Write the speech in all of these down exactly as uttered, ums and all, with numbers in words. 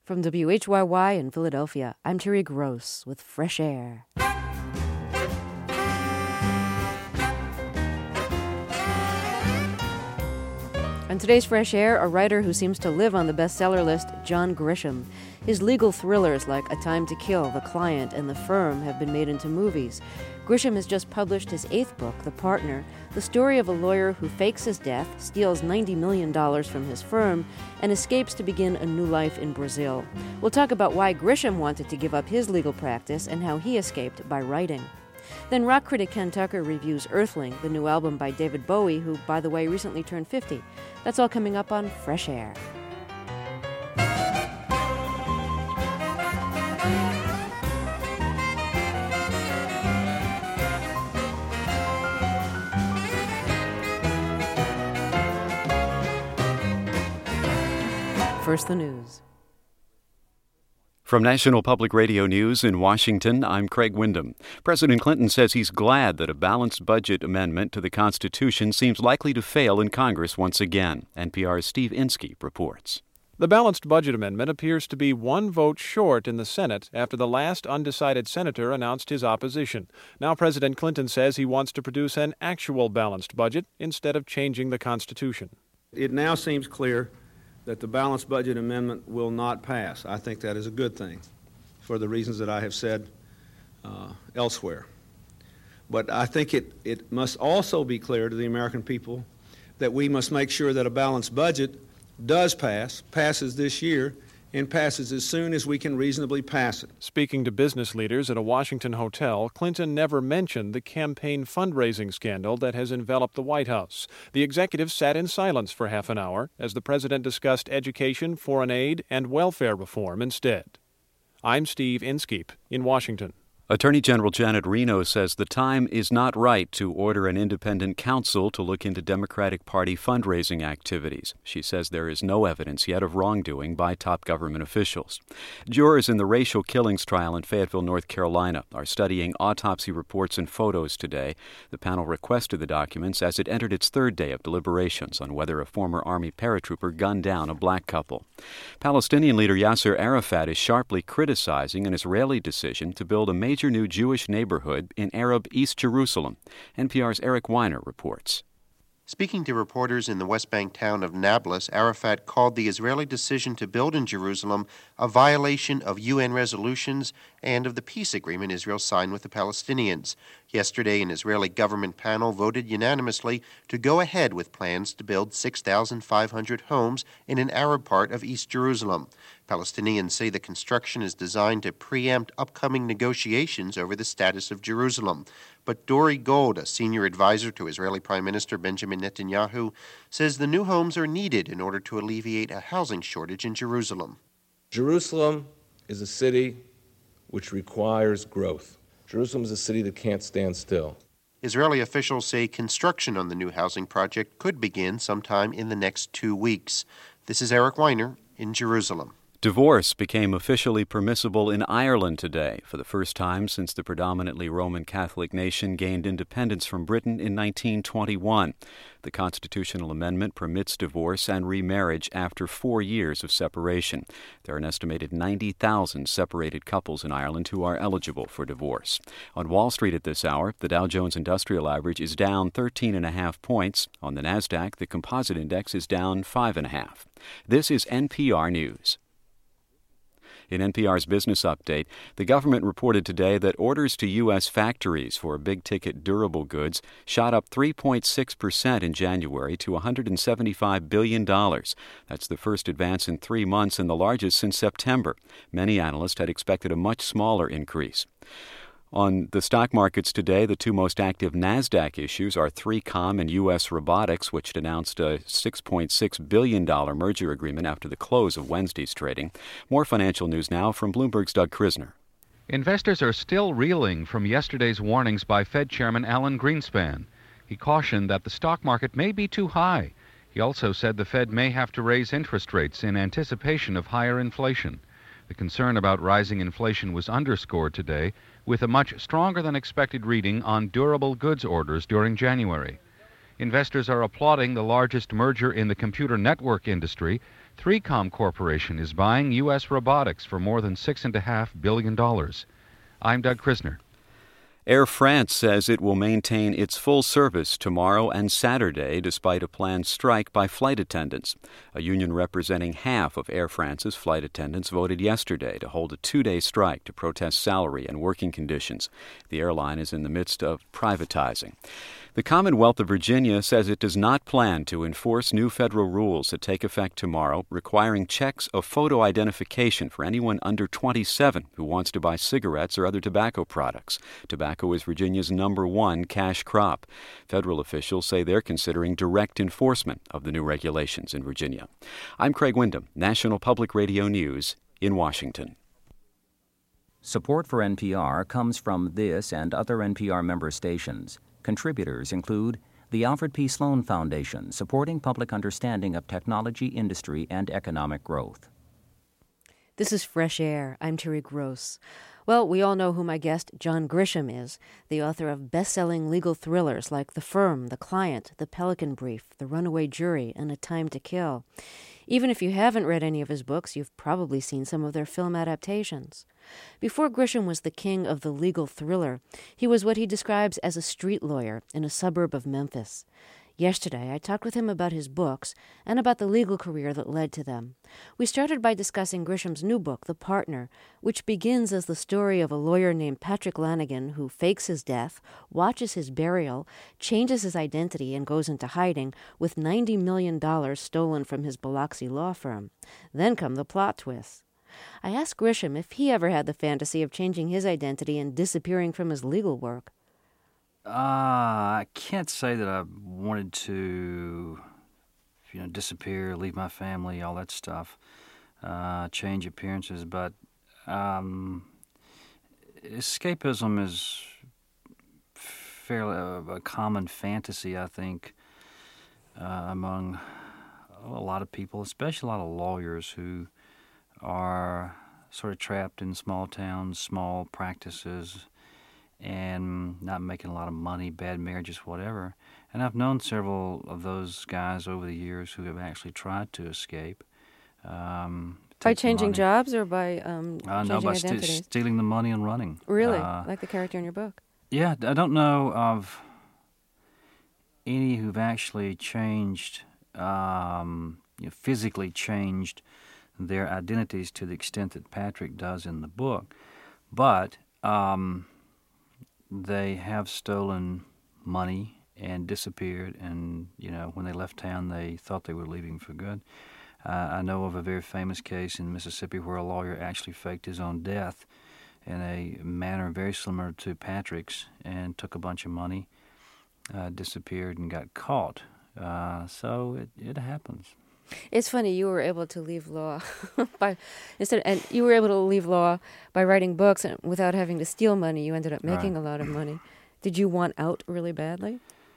From W H Y Y in Philadelphia, I'm Terry Gross with Fresh Air. On today's Fresh Air, a writer who seems to live on the bestseller list, John Grisham. His legal thrillers like A Time to Kill, The Client, and The Firm have been made into movies. Grisham has just published his eighth book, The Partner, the story of a lawyer who fakes his death, steals ninety million dollars from his firm, and escapes to begin a new life in Brazil. We'll talk about why Grisham wanted to give up his legal practice and how he escaped by writing. Then rock critic Ken Tucker reviews Earthling, the new album by David Bowie, who, by the way, recently turned fifty. That's all coming up on Fresh Air. First, the news. From National Public Radio News in Washington, I'm Craig Windham. President Clinton says he's glad that a balanced budget amendment to the Constitution seems likely to fail in Congress once again. N P R's Steve Inskeep reports. The balanced budget amendment appears to be one vote short in the Senate after the last undecided senator announced his opposition. Now President Clinton says he wants to produce an actual balanced budget instead of changing the Constitution. It now seems clear that the balanced budget amendment will not pass. I think that is a good thing for the reasons that I have said uh, elsewhere. But I think it, it must also be clear to the American people that we must make sure that a balanced budget does pass, passes this year, and passes as soon as we can reasonably pass it. Speaking to business leaders at a Washington hotel, Clinton never mentioned the campaign fundraising scandal that has enveloped the White House. The executive sat in silence for half an hour as the president discussed education, foreign aid, and welfare reform instead. I'm Steve Inskeep in Washington. Attorney General Janet Reno says the time is not right to order an independent counsel to look into Democratic Party fundraising activities. She says there is no evidence yet of wrongdoing by top government officials. Jurors in the racial killings trial in Fayetteville, North Carolina, are studying autopsy reports and photos today. The panel requested the documents as it entered its third day of deliberations on whether a former Army paratrooper gunned down a black couple. Palestinian leader Yasser Arafat is sharply criticizing an Israeli decision to build a major new Jewish neighborhood in Arab East Jerusalem. N P R's Eric Weiner reports. Speaking to reporters in the West Bank town of Nablus, Arafat called the Israeli decision to build in Jerusalem a violation of U N resolutions and of the peace agreement Israel signed with the Palestinians. Yesterday, an Israeli government panel voted unanimously to go ahead with plans to build six thousand five hundred homes in an Arab part of East Jerusalem. Palestinians say the construction is designed to preempt upcoming negotiations over the status of Jerusalem. But Dori Gold, a senior advisor to Israeli Prime Minister Benjamin Netanyahu, says the new homes are needed in order to alleviate a housing shortage in Jerusalem. Jerusalem is a city which requires growth. Jerusalem is a city that can't stand still. Israeli officials say construction on the new housing project could begin sometime in the next two weeks. This is Eric Weiner in Jerusalem. Divorce became officially permissible in Ireland today for the first time since the predominantly Roman Catholic nation gained independence from Britain in nineteen twenty-one. The constitutional amendment permits divorce and remarriage after four years of separation. There are an estimated ninety thousand separated couples in Ireland who are eligible for divorce. On Wall Street at this hour, the Dow Jones Industrial Average is down thirteen and a half points. On the NASDAQ, the composite index is down five and a half. This is N P R News. In N P R's Business Update, the government reported today that orders to U S factories for big-ticket durable goods shot up three point six percent in January to one hundred seventy-five billion dollars. That's the first advance in three months and the largest since September. Many analysts had expected a much smaller increase. On the stock markets today, the two most active NASDAQ issues are three com and U S Robotics, which announced a six point six billion dollars merger agreement after the close of Wednesday's trading. More financial news now from Bloomberg's Doug Krisner. Investors are still reeling from yesterday's warnings by Fed Chairman Alan Greenspan. He cautioned that the stock market may be too high. He also said the Fed may have to raise interest rates in anticipation of higher inflation. The concern about rising inflation was underscored today with a much stronger than expected reading on durable goods orders during January. Investors are applauding the largest merger in the computer network industry. three com Corporation is buying U S Robotics for more than six point five billion dollars. I'm Doug Krisner. Air France says it will maintain its full service tomorrow and Saturday despite a planned strike by flight attendants. A union representing half of Air France's flight attendants voted yesterday to hold a two-day strike to protest salary and working conditions. The airline is in the midst of privatizing. The Commonwealth of Virginia says it does not plan to enforce new federal rules that take effect tomorrow requiring checks of photo identification for anyone under twenty-seven who wants to buy cigarettes or other tobacco products. Tobacco is Virginia's number one cash crop. Federal officials say they're considering direct enforcement of the new regulations in Virginia. I'm Craig Wyndham, National Public Radio News in Washington. Support for N P R comes from this and other N P R member stations. Contributors include the Alfred P. Sloan Foundation, supporting public understanding of technology, industry, and economic growth. This is Fresh Air. I'm Terry Gross. Well, we all know who my guest, John Grisham, is, the author of best-selling legal thrillers like The Firm, The Client, The Pelican Brief, The Runaway Jury, and A Time to Kill. Even if you haven't read any of his books, you've probably seen some of their film adaptations. Before Grisham was the king of the legal thriller, he was what he describes as a street lawyer in a suburb of Memphis. Yesterday, I talked with him about his books and about the legal career that led to them. We started by discussing Grisham's new book, The Partner, which begins as the story of a lawyer named Patrick Lanigan who fakes his death, watches his burial, changes his identity, and goes into hiding with ninety million dollars stolen from his Biloxi law firm. Then come the plot twists. I asked Grisham if he ever had the fantasy of changing his identity and disappearing from his legal work. Uh, I can't say that I wanted to, you know, disappear, leave my family, all that stuff, uh, change appearances, but um, escapism is fairly a, a common fantasy, I think, uh, among a lot of people, especially a lot of lawyers who are sort of trapped in small towns, small practices, and not making a lot of money, bad marriages, whatever. And I've known several of those guys over the years who have actually tried to escape. Um, by changing money. jobs or by um, uh, changing no, by identities? St- stealing the money and running. Really? Uh, like the character in your book? Yeah, I don't know of any who've actually changed, um, you know, physically changed their identities to the extent that Patrick does in the book. But Um, they have stolen money and disappeared, and, you know, when they left town, they thought they were leaving for good. Uh, I know of a very famous case in Mississippi where a lawyer actually faked his own death in a manner very similar to Patrick's and took a bunch of money, uh, disappeared, and got caught. Uh, so it, it happens. It's funny, you were able to leave law by instead, and you were able to leave law by writing books, and without having to steal money, you ended up making right. a lot of money. Did you want out really badly?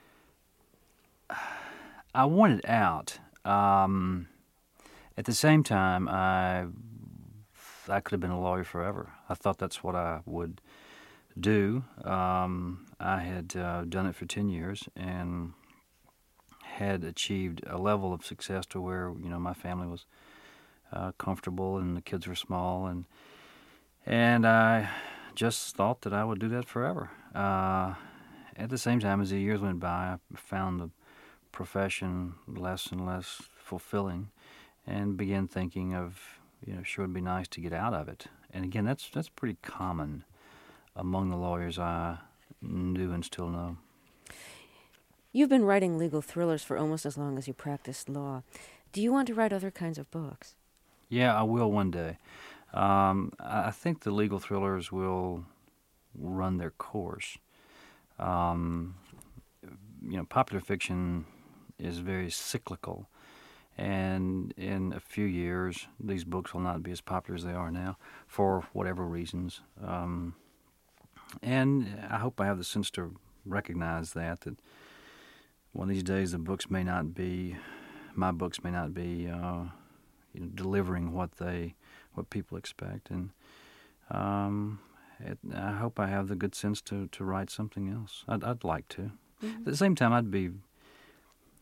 I wanted out. Um, at the same time, I I could have been a lawyer forever. I thought that's what I would do. Um, I had uh, done it for ten years and had achieved a level of success to where, you know, my family was uh, comfortable and the kids were small, and and I just thought that I would do that forever. Uh, at the same time, as the years went by, I found the profession less and less fulfilling, and began thinking of, you know, sure, it'd be nice to get out of it. And again, that's that's pretty common among the lawyers I knew and still know. You've been writing legal thrillers for almost as long as you practiced law. Do you want to write other kinds of books? Yeah, I will one day. Um, I think the legal thrillers will run their course. Um, you know, popular fiction is very cyclical, and in a few years, these books will not be as popular as they are now, for whatever reasons. Um, and I hope I have the sense to recognize that, that one of these days the books may not be, my books may not be uh, you know, delivering what they, what people expect, and um, it, I hope I have the good sense to, to write something else. I'd, I'd like to. Mm-hmm. At the same time, I'd be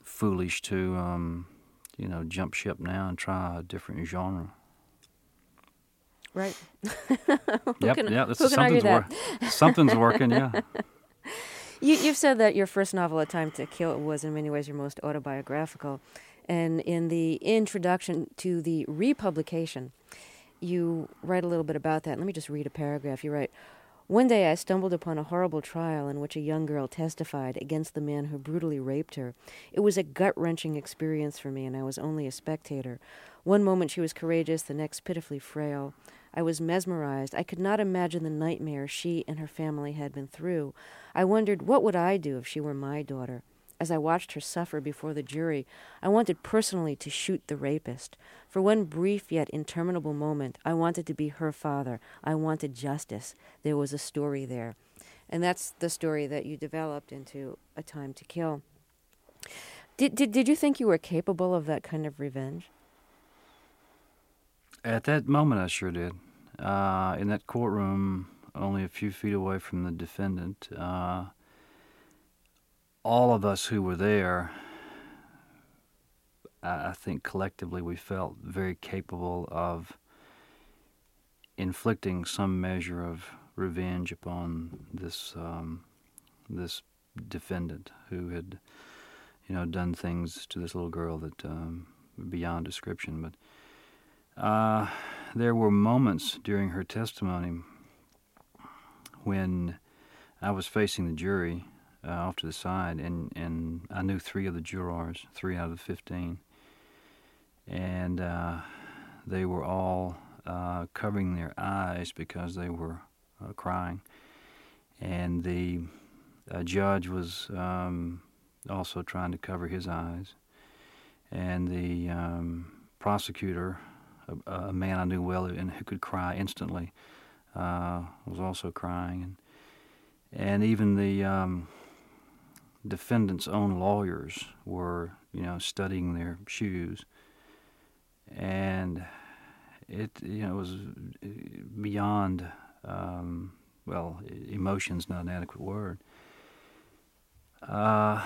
foolish to, um, you know, jump ship now and try a different genre. Right. yep, can, yeah, that's who can argue something's, that? wor- something's working, yeah. You, you've said that your first novel, A Time to Kill, was in many ways your most autobiographical. And in the introduction to the republication, you write a little bit about that. Let me just read a paragraph. You write, "One day I stumbled upon a horrible trial in which a young girl testified against the man who brutally raped her. It was a gut-wrenching experience for me, and I was only a spectator. One moment she was courageous, the next pitifully frail. I was mesmerized. I could not imagine the nightmare she and her family had been through. I wondered, what would I do if she were my daughter? As I watched her suffer before the jury, I wanted personally to shoot the rapist. For one brief yet interminable moment, I wanted to be her father. I wanted justice. There was a story there." And that's the story that you developed into A Time to Kill. Did, did, did you think you were capable of that kind of revenge? At that moment, I sure did. Uh, in that courtroom, only a few feet away from the defendant, uh, all of us who were there, I, I think collectively we felt very capable of inflicting some measure of revenge upon this um, this defendant who had, you know, done things to this little girl that um, beyond description. But Uh, there were moments during her testimony when I was facing the jury uh, off to the side, and, and I knew three of the jurors, three out of the fifteen, and uh, they were all uh, covering their eyes because they were uh, crying, and the uh, judge was um, also trying to cover his eyes, and the um, prosecutor, A, a man I knew well and who could cry instantly, uh, was also crying, and and even the um, defendant's own lawyers were, you know, studying their shoes, and it, you know, was beyond, um, well, emotion's not an adequate word, uh,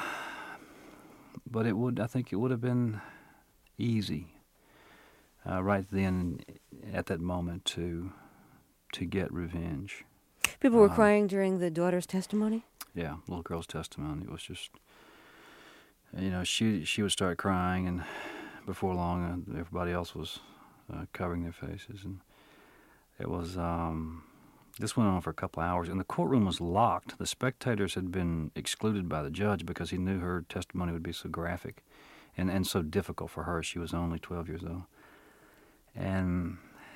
but it would, I think, it would have been easy. Uh, right then, at that moment, to to get revenge. People were um, crying during the daughter's testimony? Yeah, little girl's testimony. It was just, you know, she she would start crying, and before long, uh, everybody else was uh, covering their faces, and it was. Um, this went on for a couple of hours, and the courtroom was locked. The spectators had been excluded by the judge because he knew her testimony would be so graphic, and and so difficult for her. She was only twelve years old. And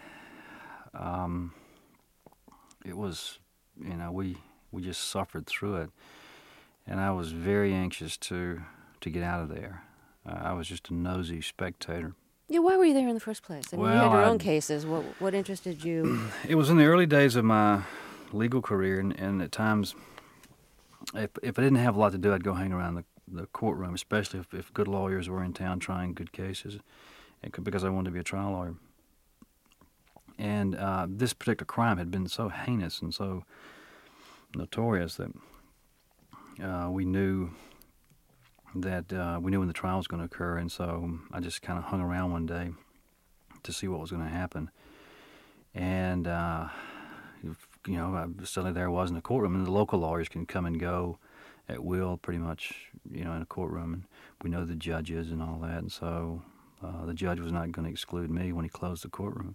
um, it was, you know, we we just suffered through it, and I was very anxious to to get out of there. Uh, I was just a nosy spectator. Yeah, why were you there in the first place? I mean, well, you had your I, own cases. What what interested you? It was in the early days of my legal career, and, and at times, if if I didn't have a lot to do, I'd go hang around the, the courtroom, especially if, if good lawyers were in town trying good cases, and because I wanted to be a trial lawyer. And uh, this particular crime had been so heinous and so notorious that uh, we knew that uh, we knew when the trial was going to occur, and so I just kind of hung around one day to see what was going to happen. And uh, you know, I, suddenly there I was in the courtroom, and the local lawyers can come and go at will, pretty much, you know, in a courtroom, and we know the judges and all that, and so uh, the judge was not going to exclude me when he closed the courtroom.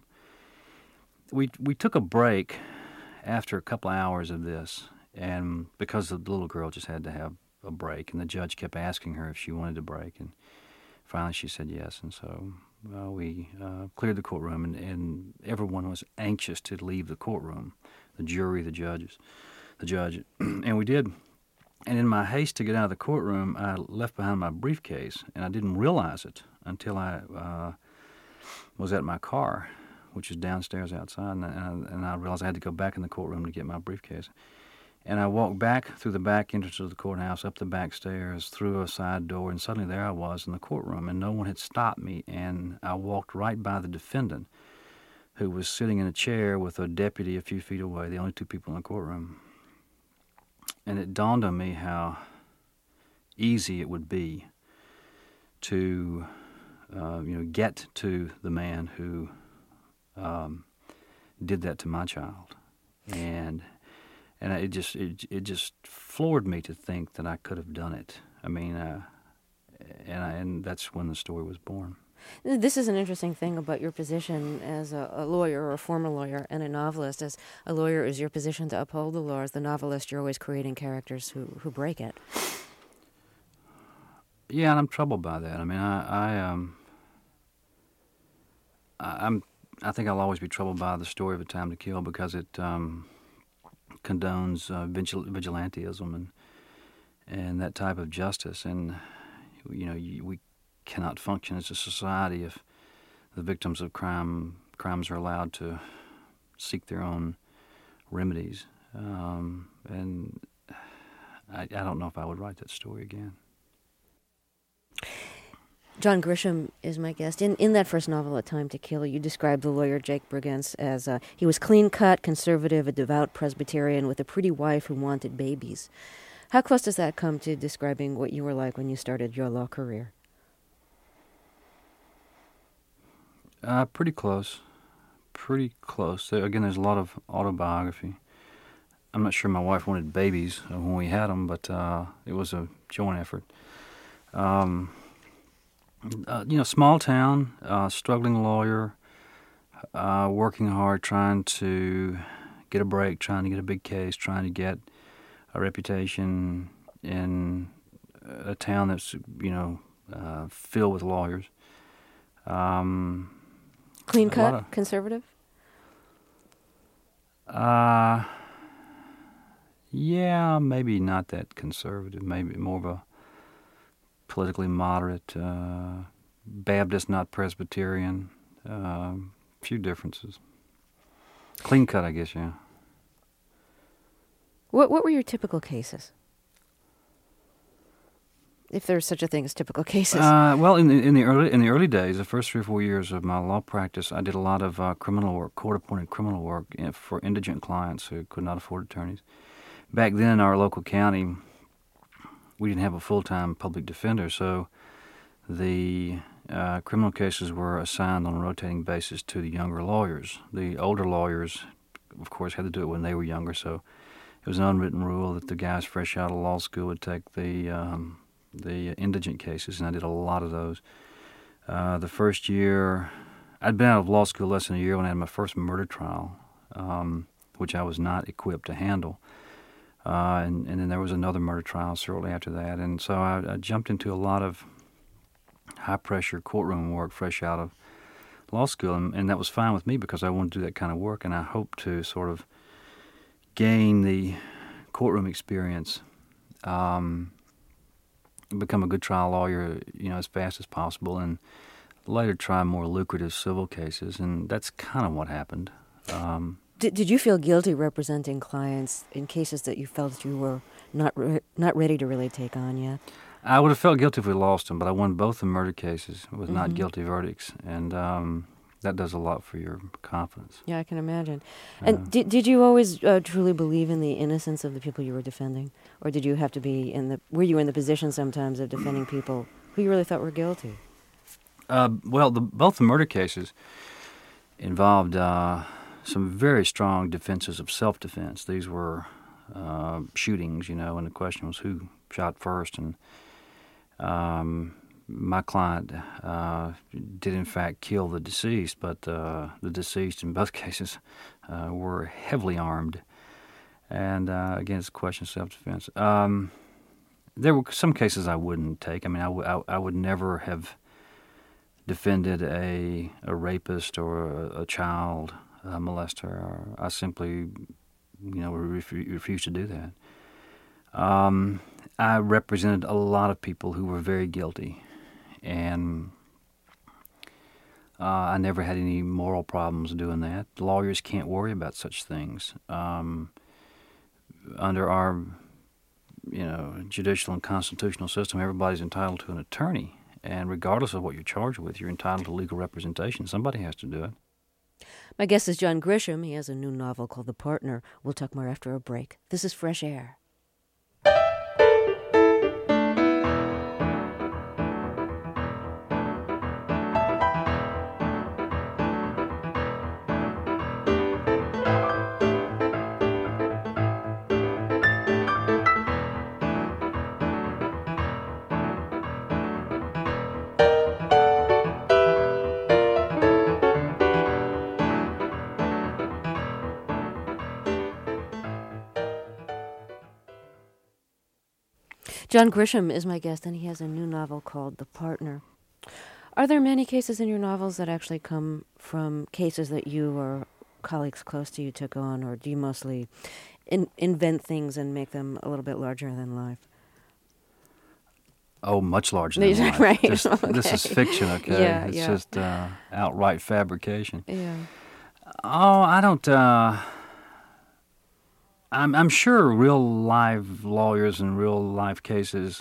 We we took a break after a couple of hours of this, and because the little girl just had to have a break, and the judge kept asking her if she wanted a break, and finally she said yes, and so uh, we uh, cleared the courtroom, and, and everyone was anxious to leave the courtroom, the jury, the judges, the judge, and we did. And in my haste to get out of the courtroom, I left behind my briefcase, and I didn't realize it until I uh, was at my car, which is downstairs outside, and I, and I realized I had to go back in the courtroom to get my briefcase. And I walked back through the back entrance of the courthouse, up the back stairs, through a side door, and suddenly there I was in the courtroom, and no one had stopped me, and I walked right by the defendant, who was sitting in a chair with a deputy a few feet away, the only two people in the courtroom. And it dawned on me how easy it would be to uh, you know get to the man who um, did that to my child, and and it just it it just floored me to think that I could have done it. I mean, uh, and I, and that's when the story was born. This is an interesting thing about your position as a, a lawyer or a former lawyer and a novelist. As a lawyer, is your position to uphold the law. As the novelist, you're always creating characters who, who break it. Yeah, and I'm troubled by that. I mean, I, I um, I, I'm, I think I'll always be troubled by the story of A Time to Kill because it um, condones uh, vigil- vigilantism and and that type of justice. And you know, you, we cannot function as a society if the victims of crime crimes are allowed to seek their own remedies. Um, and I, I don't know if I would write that story again. John Grisham is my guest. In in that first novel, A Time to Kill, you described the lawyer Jake Brigance as uh, he was clean-cut, conservative, a devout Presbyterian with a pretty wife who wanted babies. How close does that come to describing what you were like when you started your law career? Uh, pretty close. Pretty close. There, again, there's a lot of autobiography. I'm not sure my wife wanted babies when we had them, but uh, it was a joint effort. Um, uh, you know, small town, uh, struggling lawyer, uh, working hard, trying to get a break, trying to get a big case, trying to get a reputation in a town that's, you know, uh, filled with lawyers. Um, Clean cut, of, conservative? Uh, yeah, maybe not that conservative. Maybe more of a politically moderate, uh, Baptist, not Presbyterian. A uh, few differences. Clean cut, I guess, yeah. What What were your typical cases? If there's such a thing as typical cases. Uh, well, in the in the early in the early days, the first three or four years of my law practice, I did a lot of uh, criminal work, court-appointed criminal work for indigent clients who could not afford attorneys. Back then, in our local county, we didn't have a full-time public defender, so the uh, criminal cases were assigned on a rotating basis to the younger lawyers. The older lawyers, of course, had to do it when they were younger, so it was an unwritten rule that the guys fresh out of law school would take the um, the indigent cases, and I did a lot of those. Uh, the first year, I'd been out of law school less than a year when I had my first murder trial, um, which I was not equipped to handle. Uh, and, and then there was another murder trial shortly after that. And so I, I jumped into a lot of high-pressure courtroom work fresh out of law school, and, and that was fine with me because I wanted to do that kind of work, and I hoped to sort of gain the courtroom experience, um, become a good trial lawyer, you know, as fast as possible, and later try more lucrative civil cases, and that's kind of what happened. Um, did Did you feel guilty representing clients in cases that you felt you were not re- not ready to really take on yet? I would have felt guilty if we lost them, but I won both the murder cases with mm-hmm. not guilty verdicts, and um, that does a lot for your confidence. Yeah, I can imagine. And uh, did did you always uh, truly believe in the innocence of the people you were defending, or did you have to be in the? Were you in the position sometimes of defending people who you really thought were guilty? Uh, well, the, both the murder cases involved uh, some very strong defenses of self-defense. These were uh, shootings, you know, and the question was who shot first, and um, my client uh, did in fact kill the deceased, but uh, the deceased in both cases uh, were heavily armed. And uh, again, it's a question of self-defense. Um, there were some cases I wouldn't take. I mean, I, w- I, I would never have defended a a rapist or a, a child a molester. I simply, you know, ref- refused to do that. Um, I represented a lot of people who were very guilty, and uh, I never had any moral problems doing that. Lawyers can't worry about such things. Um, under our, you know, judicial and constitutional system, everybody's entitled to an attorney. And regardless of what you're charged with, you're entitled to legal representation. Somebody has to do it. My guest is John Grisham. He has a new novel called The Partner. We'll talk more after a break. This is Fresh Air. John Grisham is my guest, and he has a new novel called The Partner. Are there many cases in your novels that actually come from cases that you or colleagues close to you took on, or do you mostly in- invent things and make them a little bit larger than life? Oh, much larger than life. Right. Just, Okay. This is fiction, okay? Yeah, it's yeah. just uh, outright fabrication. Yeah. Oh, I don't. Uh, I'm I'm sure real live lawyers and real life cases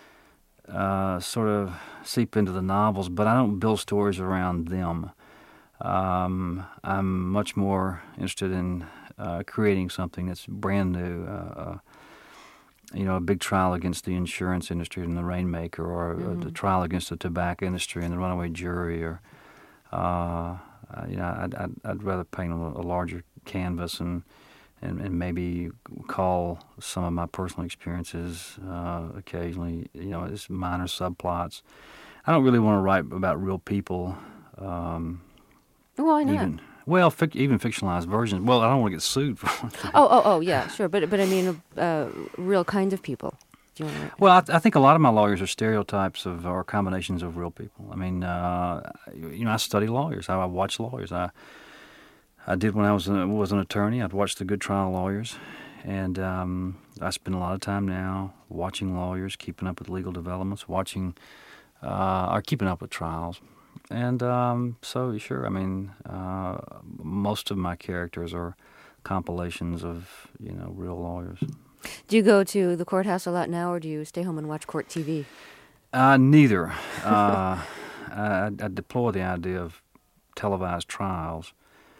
uh, sort of seep into the novels, but I don't build stories around them. Um, I'm much more interested in uh, creating something that's brand new. Uh, uh, you know, a big trial against the insurance industry and the Rainmaker, or mm-hmm. a, a trial against the tobacco industry and the runaway jury, or uh, you know, I'd, I'd, I'd rather paint a, a larger canvas and, and and maybe call some of my personal experiences uh, occasionally, you know, as minor subplots. I don't really want to write about real people. Um, Why not? Even, well, fic, even fictionalized versions. Well, I don't want to get sued for one thing. Oh, oh, oh, yeah, sure. But but I mean, uh, real kind of people. Do you want to? Well, I, th- I think a lot of my lawyers are stereotypes of or combinations of real people. I mean, uh, you know, I study lawyers. I, I watch lawyers. I I did when I was a, was an attorney. I'd watch the good trial lawyers, and um, I spend a lot of time now watching lawyers, keeping up with legal developments, watching uh, or keeping up with trials. And um, so, sure, I mean, uh, most of my characters are compilations of, you know, real lawyers. Do you go to the courthouse a lot now, or do you stay home and watch court T V? Uh, neither. uh, I, I deplore the idea of televised trials.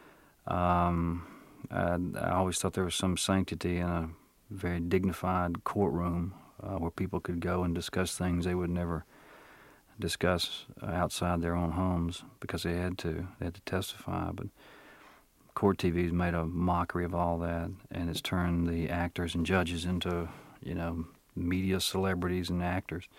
Um, I, I always thought there was some sanctity in a very dignified courtroom uh, where people could go and discuss things they would never discuss outside their own homes because they had to. They had to testify. But court T V's made a mockery of all that, and it's turned the actors and judges into, you know, media celebrities and actors.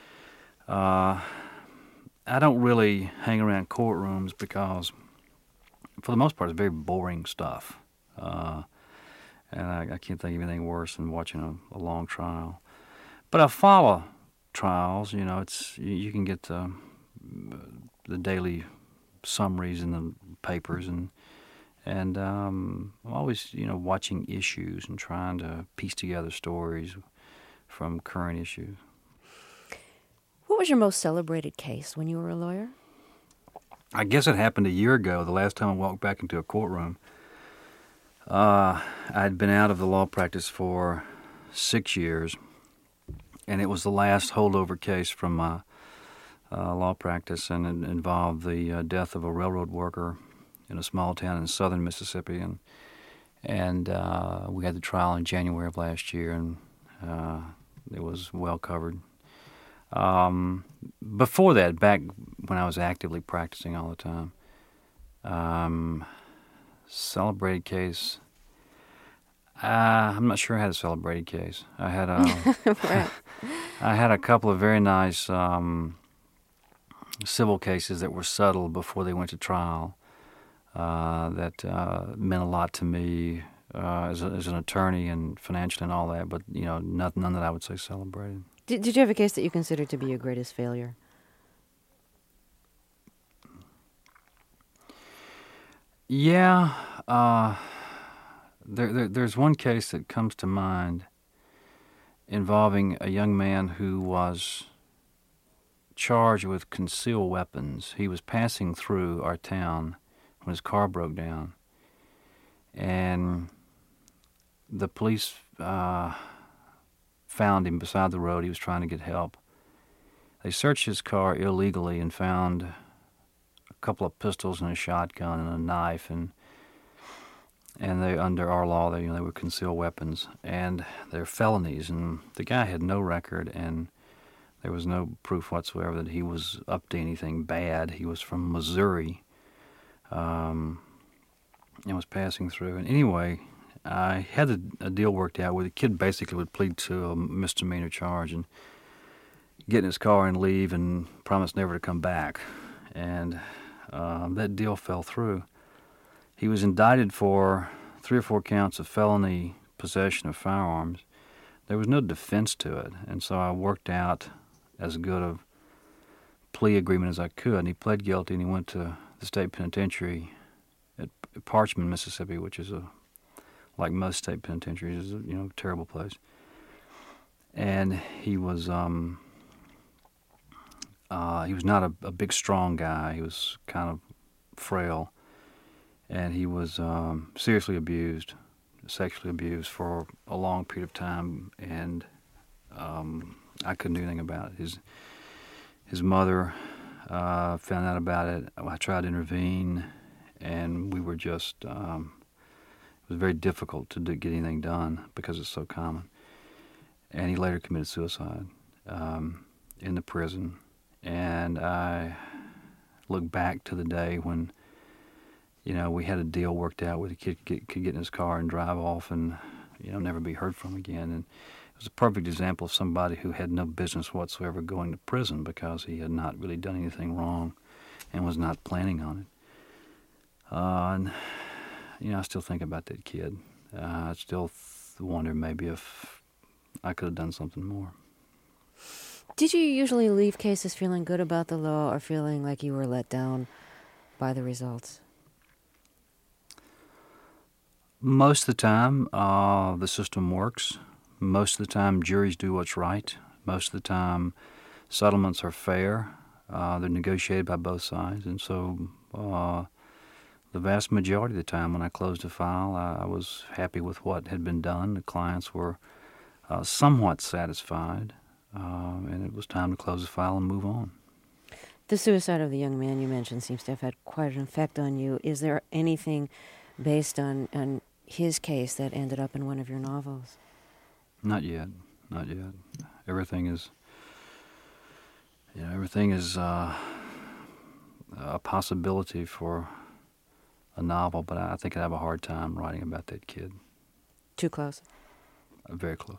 Uh, I don't really hang around courtrooms because, for the most part, it's very boring stuff. Uh, and I, I can't think of anything worse than watching a, a long trial. But I follow trials. You know, it's you, you can get the, the daily summaries in the papers, and and um, I'm always, you know, watching issues and trying to piece together stories from current issues. What was your most celebrated case when you were a lawyer? I guess it happened a year ago, the last time I walked back into a courtroom. Uh, I'd been out of the law practice for six years, and it was the last holdover case from my uh, law practice, and it involved the uh, death of a railroad worker in a small town in southern Mississippi, and and uh, we had the trial in January of last year, and uh, it was well covered. Um, before that, back when I was actively practicing all the time, um, celebrated case, uh, I'm not sure I had a celebrated case. I had a, right. I had a couple of very nice um, civil cases that were settled before they went to trial uh, that uh, meant a lot to me uh, as, a, as an attorney and financially and all that, but, you know, not, none that I would say celebrated. Did, did you have a case that you considered to be your greatest failure? Yeah, uh, there, there, there's one case that comes to mind involving a young man who was charged with concealed weapons. He was passing through our town when his car broke down, and the police uh, found him beside the road. He was trying to get help. They searched his car illegally and found a couple of pistols and a shotgun and a knife, and and they, under our law, they, you know, they were concealed weapons, and they're felonies. And the guy had no record, and there was no proof whatsoever that he was up to anything bad. He was from Missouri, um, and was passing through. And anyway, I had a, a deal worked out where the kid basically would plead to a misdemeanor charge and get in his car and leave and promise never to come back. And um, that deal fell through. He was indicted for three or four counts of felony possession of firearms. there was no defense to it. And so I worked out as good a plea agreement as I could. And he pled guilty, and he went to the state penitentiary at Parchman, Mississippi, which is a, like most state penitentiaries, is a, you know, terrible place. And he was um, uh, he was not a, a big, strong guy. He was kind of frail, and he was um, seriously abused, sexually abused for a long period of time, and um, I couldn't do anything about it. His his mother uh, found out about it. I tried to intervene, and we were just um, it was very difficult to do, get anything done because it's so common. And he later committed suicide um, in the prison. And I look back to the day when, you know, we had a deal worked out where the kid could get, could get in his car and drive off and, you know, never be heard from again. And it was a perfect example of somebody who had no business whatsoever going to prison because he had not really done anything wrong and was not planning on it. Uh, and, you know, I still think about that kid. Uh, I still th- wonder maybe if I could have done something more. Did you usually leave cases feeling good about the law or feeling like you were let down by the results? Most of the time, uh, the system works. Most of the time, juries do what's right. Most of the time, settlements are fair. Uh, they're negotiated by both sides. And so uh, the vast majority of the time when I closed a file, I, I was happy with what had been done. The clients were Uh, somewhat satisfied, uh, and it was time to close the file and move on. The suicide of the young man you mentioned seems to have had quite an effect on you. Is there anything based on, on his case that ended up in one of your novels? Not yet, not yet. Everything is, you know, everything is uh, a possibility for a novel, but I think I'd have a hard time writing about that kid. Too close? Uh, very close.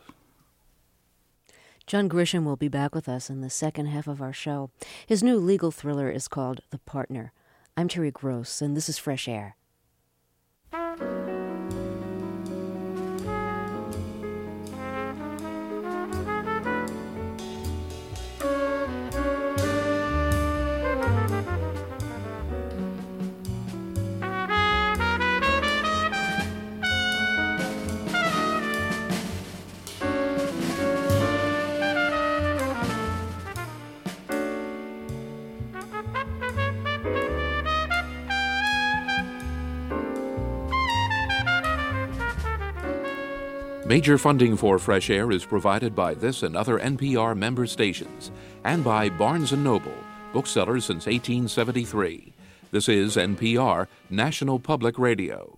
John Grisham will be back with us in the second half of our show. His new legal thriller is called The Partner. I'm Terry Gross, and this is Fresh Air. Major funding for Fresh Air is provided by this and other N P R member stations and by Barnes and Noble, booksellers since eighteen seventy-three. This is N P R, National Public Radio.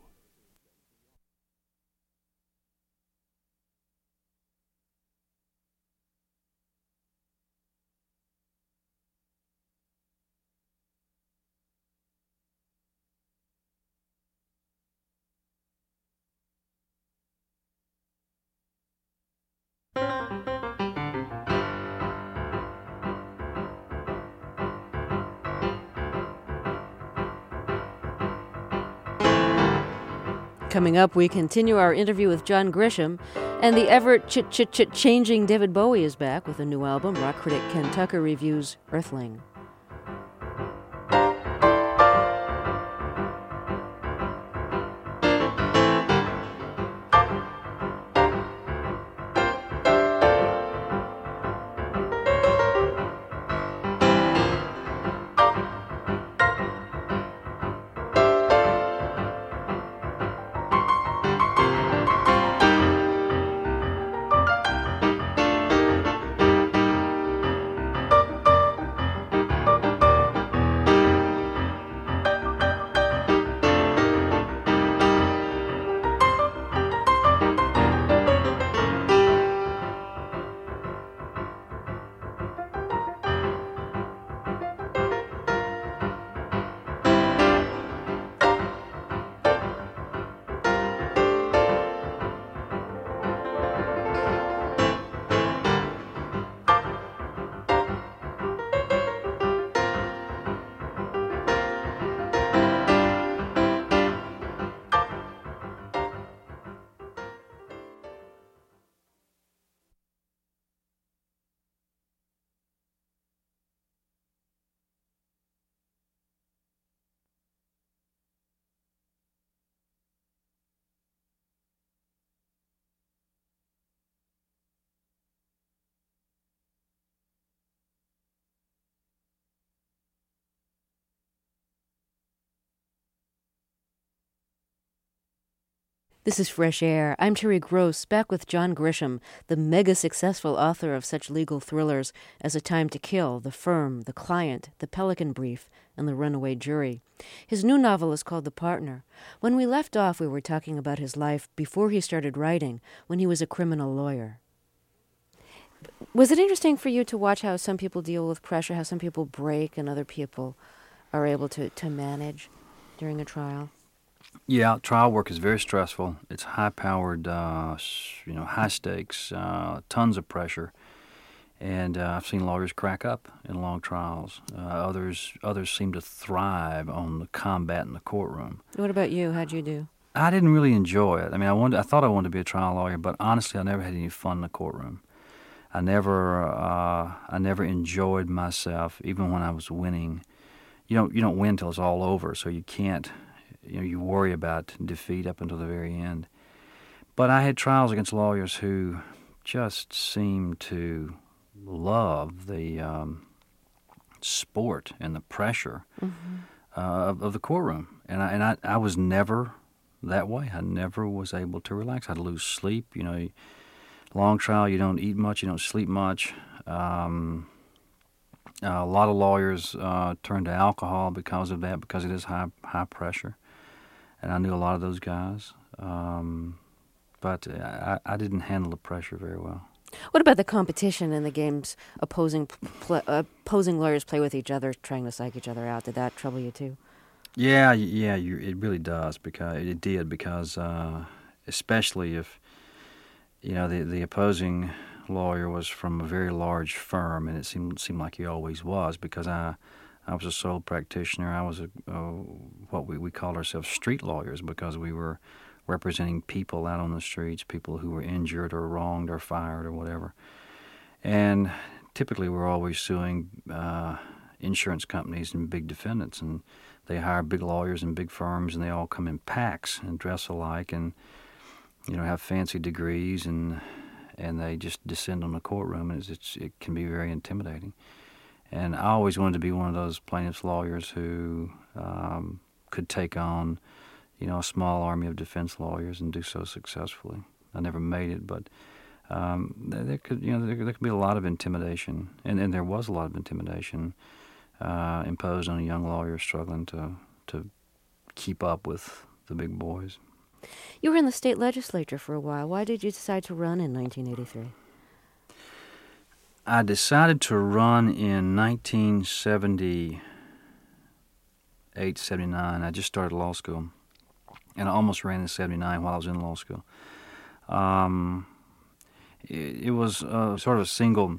Coming up, we continue our interview with John Grisham, and the ever-ch-ch-ch-changing David Bowie is back with a new album. Rock critic Ken Tucker reviews Earthling. This is Fresh Air. I'm Terry Gross, back with John Grisham, the mega-successful author of such legal thrillers as A Time to Kill, The Firm, The Client, The Pelican Brief, and The Runaway Jury. His new novel is called The Partner. When we left off, we were talking about his life before he started writing, when he was a criminal lawyer. Was it interesting for you to watch how some people deal with pressure, how some people break and other people are able to, to manage during a trial? Yeah, trial work is very stressful. It's high-powered, uh, you know, high stakes, uh, tons of pressure, and uh, I've seen lawyers crack up in long trials. Uh, others, others seem to thrive on the combat in the courtroom. What about you? How'd you do? I didn't really enjoy it. I mean, I wanted, I thought I wanted to be a trial lawyer, but honestly, I never had any fun in the courtroom. I never, uh, I never enjoyed myself, even when I was winning. You don't, you don't win till it's all over, so you can't. You know, you worry about defeat up until the very end. But I had trials against lawyers who just seemed to love the um, sport and the pressure mm-hmm. uh, of, of the courtroom. And I and I, I was never that way. I never was able to relax. I'd lose sleep. You know, long trial, you don't eat much, you don't sleep much. Um, uh, a lot of lawyers uh, turn to alcohol because of that, because it is high high pressure. And I knew a lot of those guys, um, but I, I didn't handle the pressure very well. What about the competition in the games opposing pl- uh, opposing lawyers play with each other, trying to psych each other out? Did that trouble you too? Yeah, yeah, you, it really does. Because it did because uh, especially if you know the the opposing lawyer was from a very large firm, and it seemed seemed like he always was, because I. I was a sole practitioner. I was a, uh, what we, we called ourselves street lawyers, because we were representing people out on the streets, people who were injured or wronged or fired or whatever. And typically we're always suing uh, insurance companies and big defendants, and they hire big lawyers and big firms, and they all come in packs and dress alike and, you know, have fancy degrees, and and they just descend on the courtroom, and it's, it's, it can be very intimidating. And I always wanted to be one of those plaintiffs' lawyers who um, could take on, you know, a small army of defense lawyers and do so successfully. I never made it, but um, there, there could, you know, there, there could be a lot of intimidation, and, and there was a lot of intimidation uh, imposed on a young lawyer struggling to to keep up with the big boys. You were in the state legislature for a while. Why did you decide to run in nineteen eighty-three? I decided to run in nineteen seventy-eight, seventy-nine. I just started law school, and I almost ran in seventy-nine while I was in law school. Um, it, it was uh, sort of a single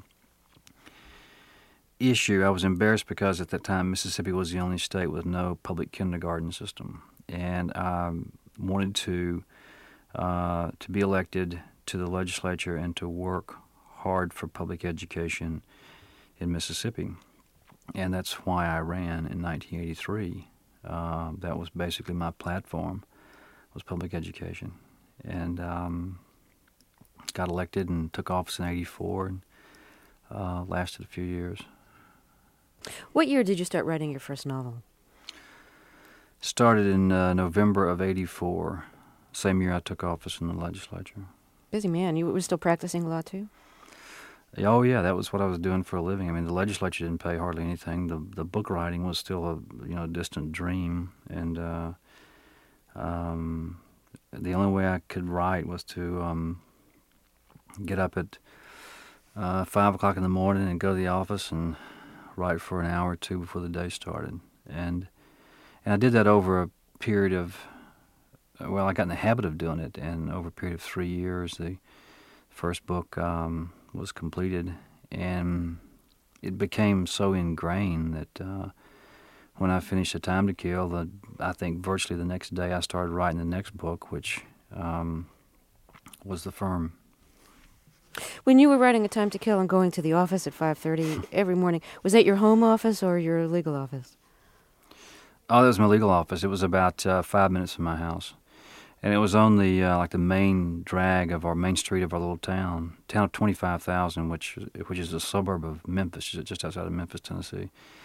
issue. I was embarrassed because at that time Mississippi was the only state with no public kindergarten system, and I wanted to uh, to be elected to the legislature and to work hard for public education in Mississippi, and that's why I ran in nineteen eighty-three. Uh, that was basically my platform, was public education, and um, got elected and took office in eighty-four, and uh, lasted a few years. What year did you start writing your first novel? Started in uh, November of eighty-four, same year I took office in the legislature. Busy man. You were still practicing law too? Oh, yeah, that was what I was doing for a living. I mean, the legislature didn't pay hardly anything. The the book writing was still a, you know, distant dream, and uh, um, the only way I could write was to um, get up at uh, five o'clock in the morning and go to the office and write for an hour or two before the day started. And and I did that over a period of, well, I got in the habit of doing it, and over a period of three years, the first book um, was completed, and it became so ingrained that uh, when I finished A Time to Kill, the, I think virtually the next day I started writing the next book, which um, was The Firm. When you were writing A Time to Kill and going to the office at five thirty every morning, was that your home office or your legal office? Oh, that was my legal office. It was about uh, five minutes from my house. And it was on the uh, like the main drag of our main street of our little town, town of twenty-five thousand, which which is a suburb of Memphis, just outside of Memphis, Tennessee.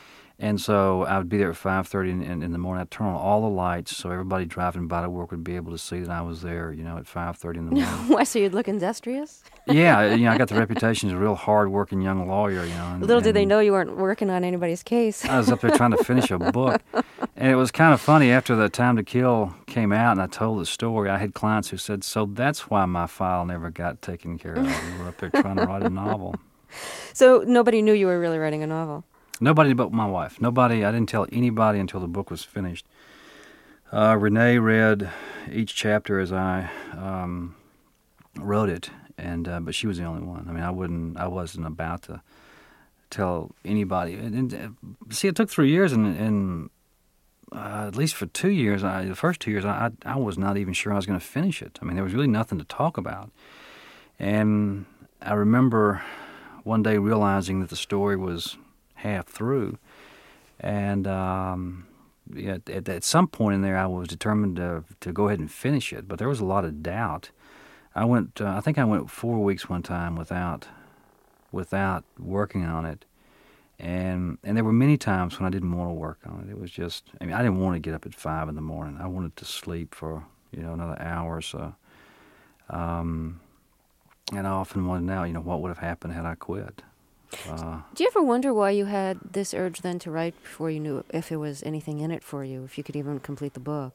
And so I would be there at five thirty in, in, in the morning. I'd turn on all the lights so everybody driving by to work would be able to see that I was there, you know, at five thirty in the morning. Why, so you'd look industrious? Yeah, you know, I got the reputation as a real hard-working young lawyer, you know. And, Little did and they know you weren't working on anybody's case. I was up there trying to finish a book. And it was kind of funny, after the Time to Kill came out and I told the story, I had clients who said, so that's why my file never got taken care of. We were up there trying to write a novel. So nobody knew you were really writing a novel? Nobody but my wife. Nobody. I didn't tell anybody until the book was finished. Uh, Renee read each chapter as I um, wrote it, and uh, but she was the only one. I mean, I wouldn't. I wasn't about to tell anybody. And, and uh, see, it took three years, and, and uh, at least for two years, I, the first two years, I, I was not even sure I was going to finish it. I mean, there was really nothing to talk about. And I remember one day realizing that the story was half through, and um, yeah, at, at some point in there, I was determined to to go ahead and finish it. But there was a lot of doubt. I went, uh, I think I went four weeks one time without without working on it, and and there were many times when I didn't want to work on it. It was just, I mean, I didn't want to get up at five in the morning. I wanted to sleep for you know another hour or so. Um, and I often wondered now, you know, what would have happened had I quit. Uh, Do you ever wonder why you had this urge then to write before you knew if there was anything in it for you, if you could even complete the book?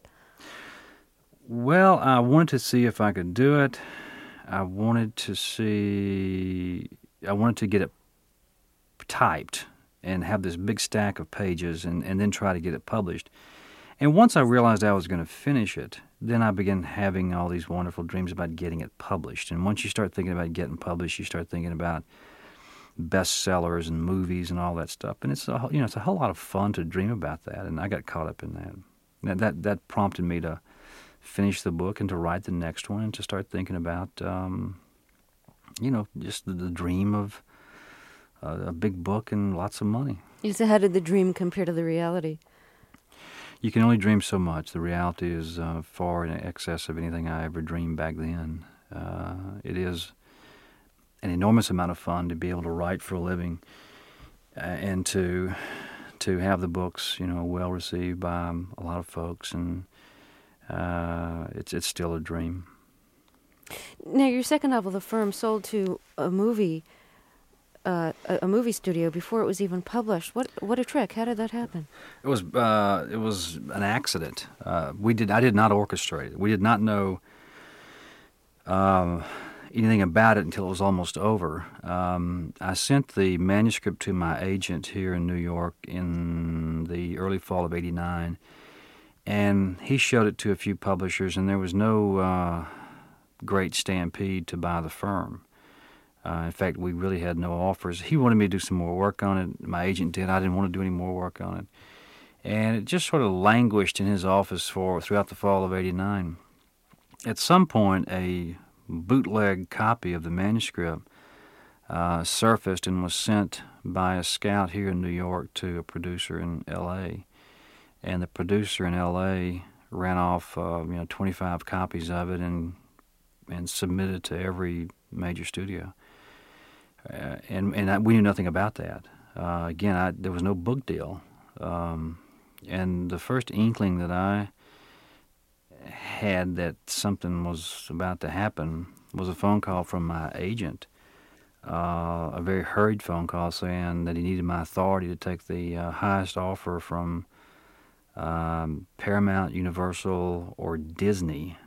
Well, I wanted to see if I could do it. I wanted to see, I wanted to get it typed and have this big stack of pages and, and then try to get it published. And once I realized I was going to finish it, then I began having all these wonderful dreams about getting it published. And once you start thinking about getting published, you start thinking about bestsellers and movies and all that stuff, and it's a, you know it's a whole lot of fun to dream about that, and I got caught up in that. That that, that prompted me to finish the book and to write the next one and to start thinking about um, you know just the, the dream of uh, a big book and lots of money. So how did the dream compare to the reality? You can only dream so much. The reality is uh, far in excess of anything I ever dreamed back then. Uh, it is an enormous amount of fun to be able to write for a living, uh, and to to have the books, you know, well received by um, a lot of folks, and uh, it's it's still a dream. Now, your second novel, The Firm, sold to a movie, uh, a, a movie studio before it was even published. What what a trick! How did that happen? It was uh, it was an accident. Uh, we did I did not orchestrate it. We did not know Um, anything about it until it was almost over. Um, I sent the manuscript to my agent here in New York in the early fall of eighty-nine, and he showed it to a few publishers, and there was no uh, great stampede to buy The Firm. Uh, in fact, we really had no offers. He wanted me to do some more work on it. My agent did. I didn't want to do any more work on it. And it just sort of languished in his office for throughout the fall of eighty-nine. At some point, a bootleg copy of the manuscript uh, surfaced and was sent by a scout here in New York to a producer in L A And the producer in L A ran off, uh, you know, twenty-five copies of it and and submitted to every major studio. Uh, and and I, we knew nothing about that. Uh, again, I, there was no book deal. Um, and the first inkling that I had that something was about to happen was a phone call from my agent, uh, a very hurried phone call saying that he needed my authority to take the uh, highest offer from um, Paramount, Universal, or Disney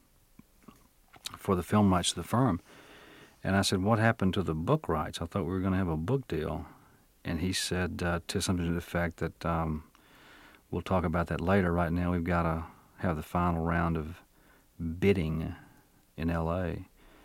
for the film rights to The Firm. And I said, what happened to the book rights? I thought we were going to have a book deal. And he said uh, to something to the effect that um, we'll talk about that later. Right now we've got to have the final round of bidding in L A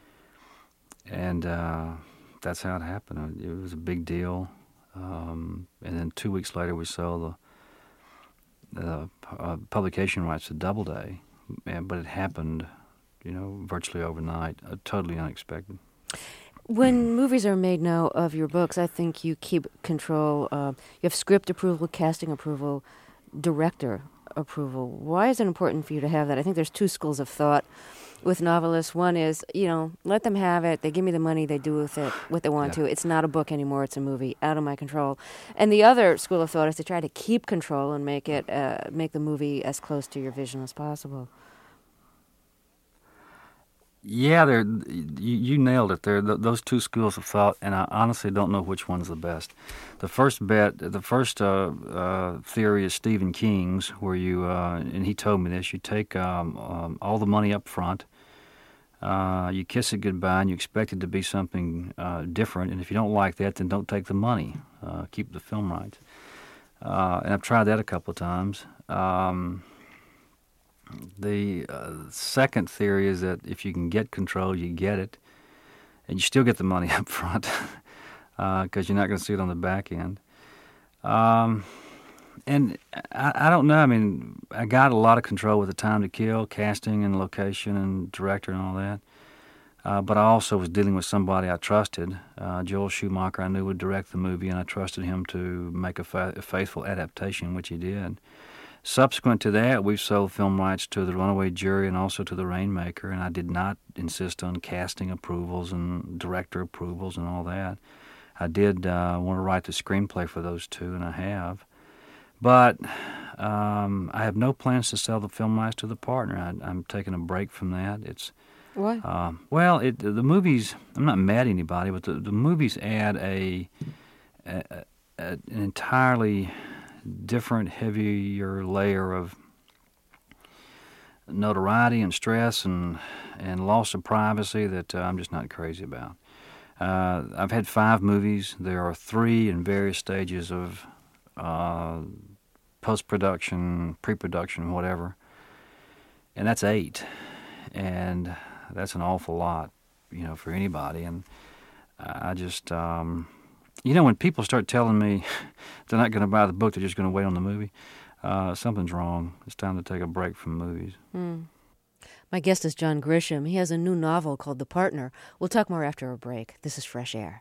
And uh, that's how it happened. It was a big deal. Um, and then two weeks later we sold the, the uh, publication rights to Doubleday. And, but it happened, you know, virtually overnight, uh, totally unexpected. When movies are made now of your books, I think you keep control. Uh, you have script approval, casting approval, director approval. Why is it important for you to have that? I think there's two schools of thought. with novelists. One is, you know, let them have it. They give me the money. They do with it what they want Yeah. to. It's not a book anymore. It's a movie, out of my control. And the other school of thought is to try to keep control and make it, uh, make the movie as close to your vision as possible. Yeah, they're, you, you nailed it there. Th- those two schools of thought, and I honestly don't know which one's the best. The first bet, the first uh, uh, theory is Stephen King's, where you, uh, and he told me this, you take um, um, all the money up front, uh, you kiss it goodbye, and you expect it to be something uh, different, and if you don't like that, then don't take the money. Uh, keep the film rights. Uh, and I've tried that a couple of times. Um, The uh, second theory is that if you can get control, you get it, and you still get the money up front because uh, you're not going to see it on the back end. Um, and I, I don't know. I mean, I got a lot of control with the time to kill, casting and location and director and all that. Uh, but I also was dealing with somebody I trusted. Uh, Joel Schumacher, I knew would direct the movie, and I trusted him to make a, fa- a faithful adaptation, which he did. Subsequent to that, we've sold film rights to the Runaway Jury and also to the Rainmaker, and I did not insist on casting approvals and director approvals and all that. I did uh, want to write the screenplay for those two, and I have. But um, I have no plans to sell the film rights to the partner. I, I'm taking a break from that. It's Why? uh, well, it, the movies, I'm not mad at anybody, but the, the movies add a, a, a an entirely different, heavier layer of notoriety and stress and and loss of privacy that uh, I'm just not crazy about. Uh, I've had five movies. There are three in various stages of uh, post-production, pre-production, whatever, and that's eight, and that's an awful lot, you know, for anybody. And I just. Um, You know, when people start telling me they're not going to buy the book, they're just going to wait on the movie, uh, something's wrong. It's time to take a break from movies. Mm. My guest is John Grisham. He has a new novel called The Partner. We'll talk more after a break. This is Fresh Air.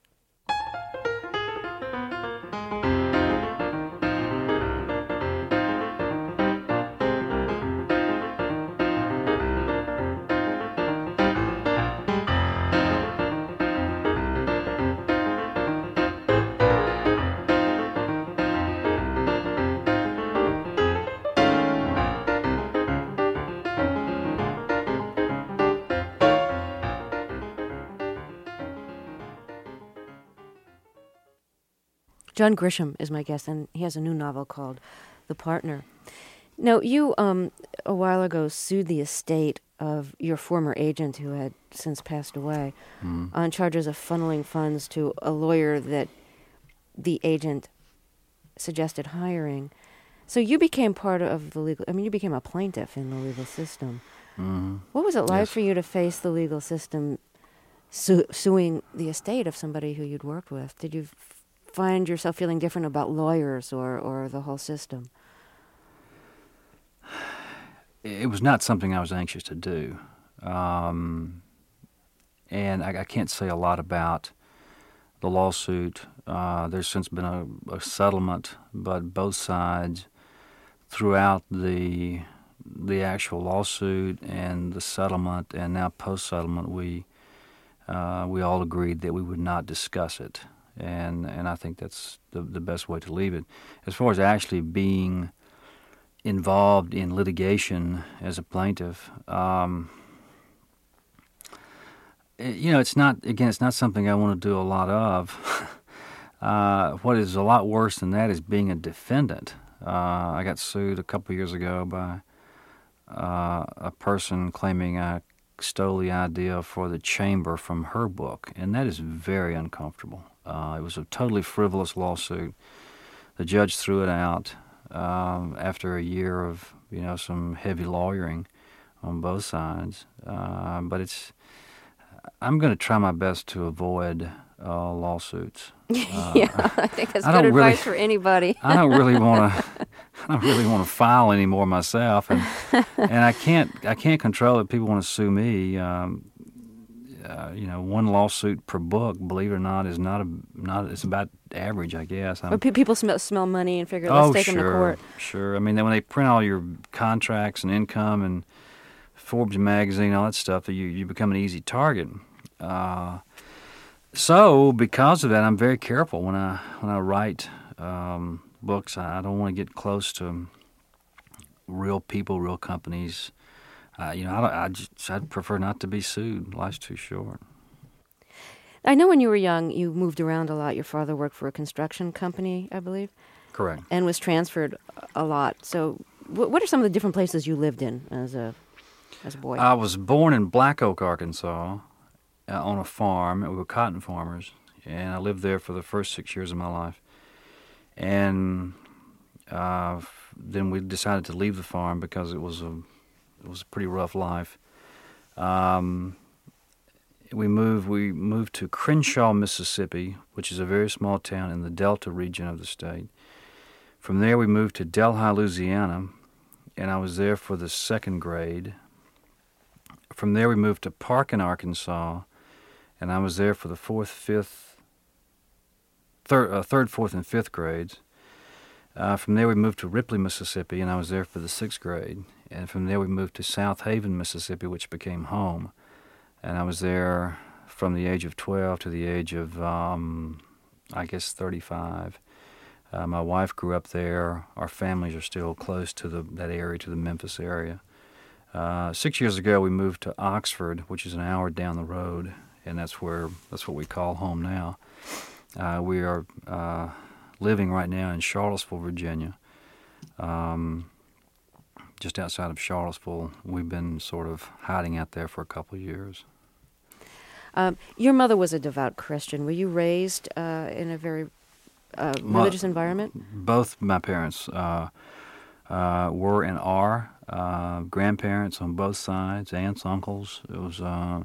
John Grisham is my guest, and he has a new novel called The Partner. Now, you, um, a while ago, sued the estate of your former agent who had since passed away mm. on charges of funneling funds to a lawyer that the agent suggested hiring. So you became part of the legal, I mean, you became a plaintiff in the legal system. Mm-hmm. What was it like yes. for you to face the legal system su- suing the estate of somebody who you'd worked with? Did you find yourself feeling different about lawyers or, or the whole system? It was not something I was anxious to do. Um, and I, I can't say a lot about the lawsuit. Uh, there's since been a, a settlement, but both sides throughout the the actual lawsuit and the settlement and now post-settlement, we uh, we all agreed that we would not discuss it. And and I think that's the the best way to leave it. As far as actually being involved in litigation as a plaintiff, um, it, you know, it's not again, it's not something I want to do a lot of. uh, what is a lot worse than that is being a defendant. Uh, I got sued a couple of years ago by uh, a person claiming I stole the idea for the chamber from her book, and that is very uncomfortable. Uh, it was a totally frivolous lawsuit. The judge threw it out um, after a year of, you know, some heavy lawyering on both sides. Uh, but it's, I'm going to try my best to avoid uh, lawsuits. Uh, yeah, I think that's I good advice really, for anybody. I don't really want to. I don't really want to file anymore myself, and and I can't. I can't control it. People want to sue me. Um, Uh, you know, one lawsuit per book, believe it or not, is not a not. It's about average, I guess. But pe- people smell, smell money and figure, let's oh, take sure, them to court. Sure. I mean, when they print all your contracts and income and Forbes magazine, all that stuff, you, you become an easy target. Uh, so because of that, I'm very careful when I when I write um, books. I, I don't want to get close to real people, real companies. Uh, you know, I, I just, I'd prefer not to be sued. Life's too short. I know when you were young, you moved around a lot. Your father worked for a construction company, I believe. Correct. And was transferred a lot. So wh- what are some of the different places you lived in as a as a boy? I was born in Black Oak, Arkansas, uh, on a farm. We were cotton farmers, and I lived there for the first six years of my life. And uh, then we decided to leave the farm because it was a it was a pretty rough life. Um, we moved we moved to Crenshaw, Mississippi, which is a very small town in the Delta region of the state. From there, we moved to Delhi, Louisiana, and I was there for the second grade. From there, we moved to Parkin, Arkansas, and I was there for the fourth, fifth, third, uh, third, fourth, and fifth grades. Uh, from there, we moved to Ripley, Mississippi, and I was there for the sixth grade. And from there, we moved to South Haven, Mississippi, which became home. And I was there from the age of twelve to the age of, um, I guess, thirty-five. Uh, my wife grew up there. Our families are still close to the, that area, to the Memphis area. Uh, six years ago, we moved to Oxford, which is an hour down the road, and that's where that's what we call home now. Uh, we are uh, living right now in Charlottesville, Virginia, um, just outside of Charlottesville. We've been sort of hiding out there for a couple of years. Um, your mother was a devout Christian. Were you raised uh, in a very uh, religious my, environment? Both my parents uh, uh, were and are. Uh, grandparents on both sides, aunts, uncles. It was, uh,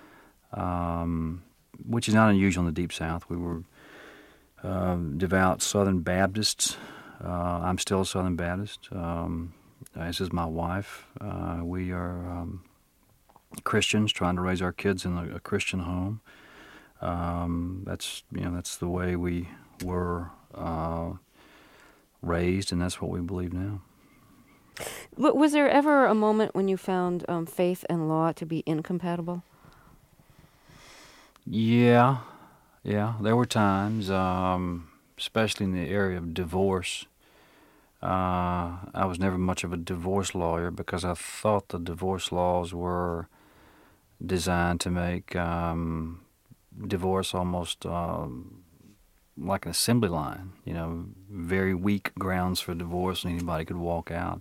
um, which is not unusual in the Deep South. We were uh, devout Southern Baptists. Uh, I'm still a Southern Baptist, um, as is my wife. Uh, we are um, Christians trying to raise our kids in a, a Christian home. Um, that's you know that's the way we were uh, raised, and that's what we believe now. Was there ever a moment when you found um, faith and law to be incompatible? Yeah, yeah. There were times, um, especially in the area of divorce. Uh, I was never much of a divorce lawyer because I thought the divorce laws were designed to make um, divorce almost um, like an assembly line, you know, very weak grounds for divorce and anybody could walk out.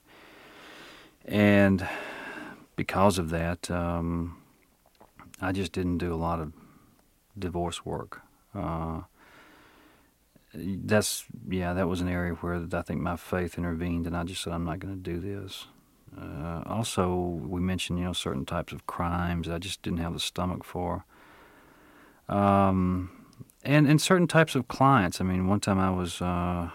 And because of that, um, I just didn't do a lot of divorce work. Uh, that's, yeah, that was an area where I think my faith intervened, and I just said, I'm not going to do this. Uh, also, we mentioned, you know, certain types of crimes I just didn't have the stomach for. Um, and, and certain types of clients. I mean, one time I was uh,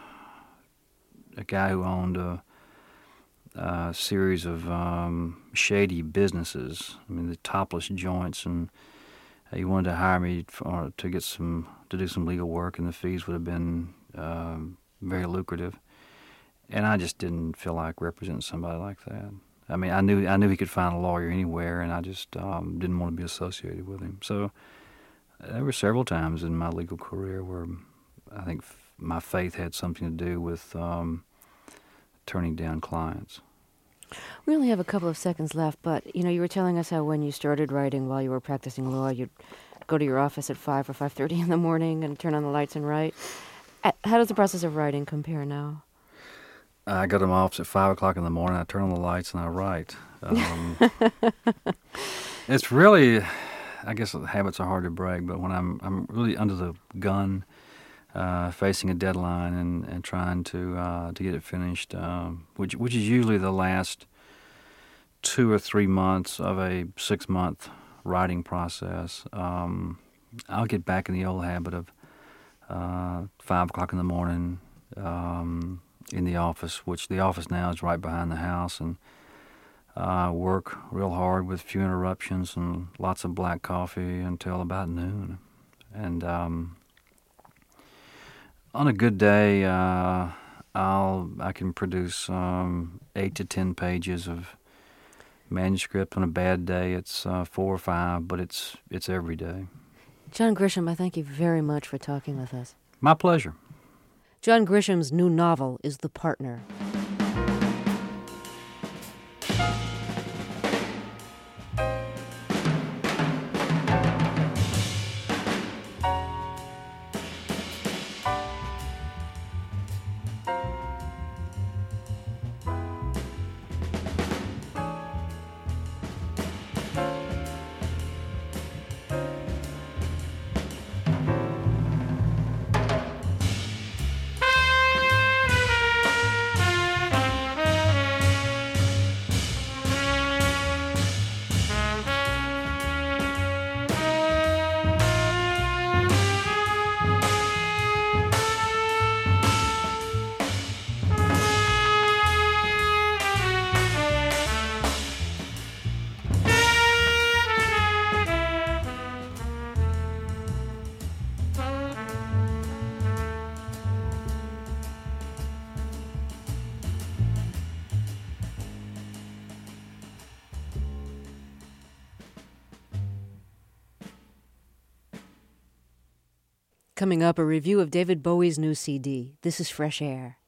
a guy who owned a Uh, series of um, shady businesses. I mean, the topless joints, and uh, he wanted to hire me for, to get some to do some legal work, and the fees would have been uh, very lucrative. And I just didn't feel like representing somebody like that. I mean, I knew I knew he could find a lawyer anywhere, and I just um, didn't want to be associated with him. So there were several times in my legal career where I think f- my faith had something to do with um, turning down clients. We only have a couple of seconds left, but, you know, you were telling us how when you started writing while you were practicing law, you'd go to your office at five or five thirty in the morning and turn on the lights and write. How does the process of writing compare now? I go to my office at five o'clock in the morning, I turn on the lights, and I write. Um, it's really, I guess habits are hard to break, but when I'm I'm really under the gun, Uh, facing a deadline and, and trying to uh, to get it finished, um, which which is usually the last two or three months of a six month writing process. Um, I'll get back in the old habit of uh, five o'clock in the morning um, in the office, which the office now is right behind the house, and uh, work real hard with few interruptions and lots of black coffee until about noon, and. Um, On a good day, uh, I'll I can produce um, eight to ten pages of manuscript. On a bad day, it's uh, four or five, but it's it's every day. John Grisham, I thank you very much for talking with us. My pleasure. John Grisham's new novel is The Partner. Coming up, a review of David Bowie's new C D. This is Fresh Air.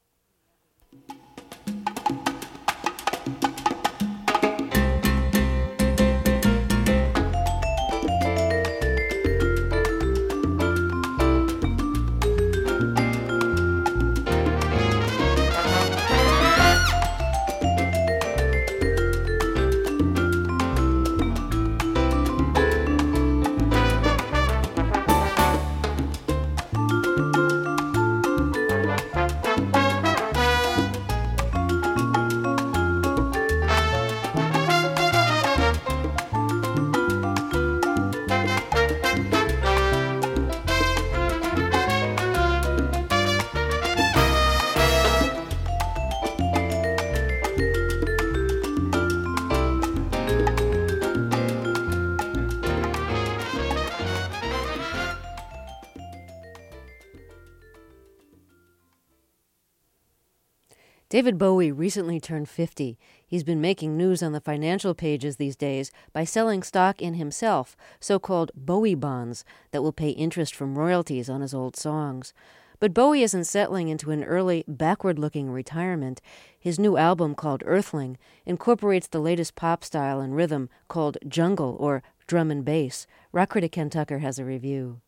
David Bowie recently turned fifty. He's been making news on the financial pages these days by selling stock in himself, so-called Bowie bonds, that will pay interest from royalties on his old songs. But Bowie isn't settling into an early, backward-looking retirement. His new album, called Earthling, incorporates the latest pop style and rhythm called jungle or drum and bass. Rock critic Ken Tucker has a review.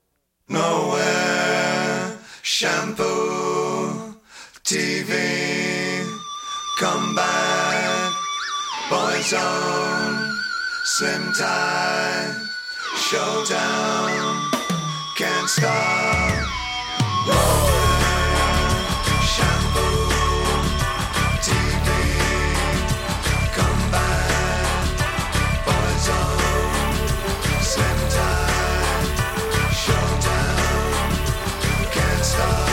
Nowhere, shampoo, T V, come back, Boyzone, Slim Tide, Showdown, can't stop, Nowhere, shampoo, T V, come back, Boyzone, Slim Tide, Showdown, can't stop.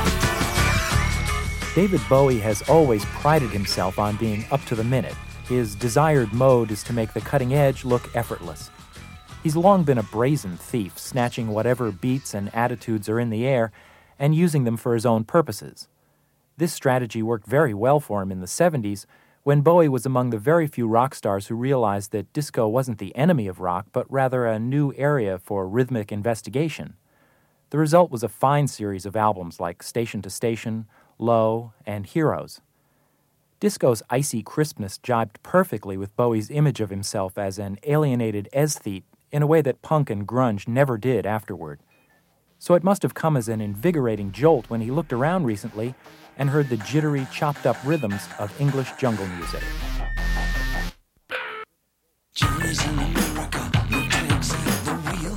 David Bowie has always prided himself on being up to the minute. His desired mode is to make the cutting edge look effortless. He's long been a brazen thief, snatching whatever beats and attitudes are in the air and using them for his own purposes. This strategy worked very well for him in the seventies, when Bowie was among the very few rock stars who realized that disco wasn't the enemy of rock, but rather a new area for rhythmic investigation. The result was a fine series of albums like Station to Station, Low, and Heroes. Disco's icy crispness jibed perfectly with Bowie's image of himself as an alienated aesthete in a way that punk and grunge never did afterward. So it must have come as an invigorating jolt when he looked around recently and heard the jittery, chopped-up rhythms of English jungle music. Johnny's in America, no twigs at the wheel.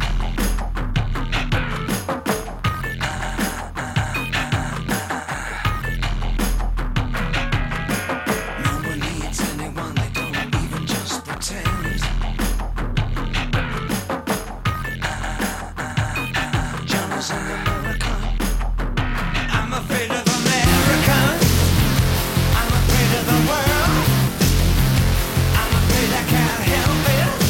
No one needs anyone, they don't even just pretend. Johnny's in America. I'm afraid of America. I'm afraid of the world. I'm afraid I can't help it.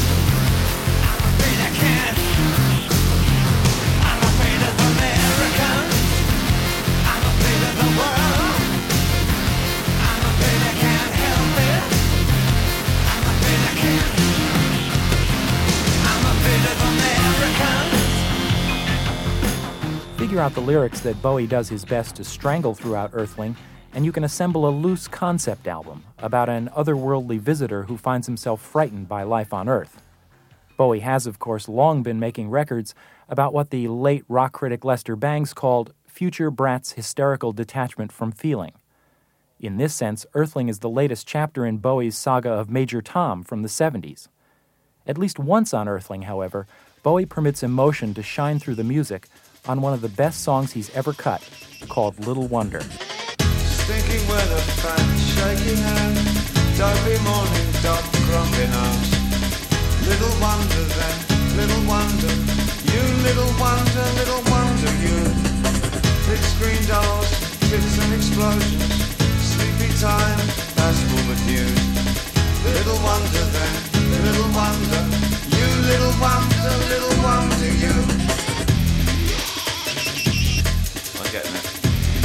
Figure out the lyrics that Bowie does his best to strangle throughout Earthling, and you can assemble a loose concept album about an otherworldly visitor who finds himself frightened by life on Earth. Bowie has, of course, long been making records about what the late rock critic Lester Bangs called future Brat's hysterical detachment from feeling. In this sense, Earthling is the latest chapter in Bowie's saga of Major Tom from the seventies. At least once on Earthling, however, Bowie permits emotion to shine through the music on one of the best songs he's ever cut, called Little Wonder. Stinking weather, fat, shaky hand, dopey morning, dog grumping arms. Little wonder then, little wonder, you little wonder, little wonder you. Big screen dolls, tits and explosions, sleepy time, bashful but news. Little wonder then, little wonder, you little wonder, little wonder you. I'm getting it.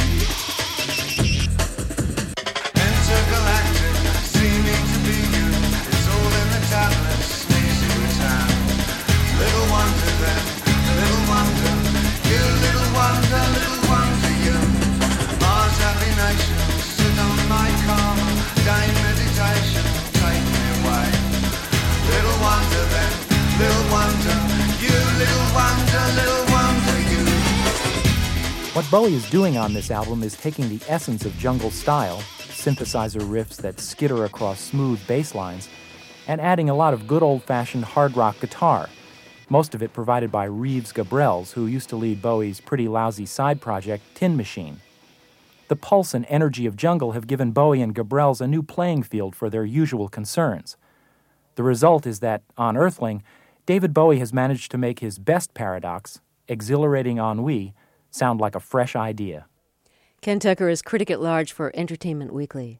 Intergalactic, seeming to be you. It's all in the tablets, sneezy return. Little wonder then, little wonder, you little wonder, little wonder you. Mars happy nation, sit on my karma, day meditation, take me away. Little wonder then, little wonder, you little wonder, little wonder you. What Bowie is doing on this album is taking the essence of jungle style, synthesizer riffs that skitter across smooth bass lines, and adding a lot of good old-fashioned hard rock guitar, most of it provided by Reeves Gabrels, who used to lead Bowie's pretty lousy side project, Tin Machine. The pulse and energy of jungle have given Bowie and Gabrels a new playing field for their usual concerns. The result is that, on Earthling, David Bowie has managed to make his best paradox, exhilarating ennui, sound like a fresh idea. Ken Tucker is critic at large for Entertainment Weekly.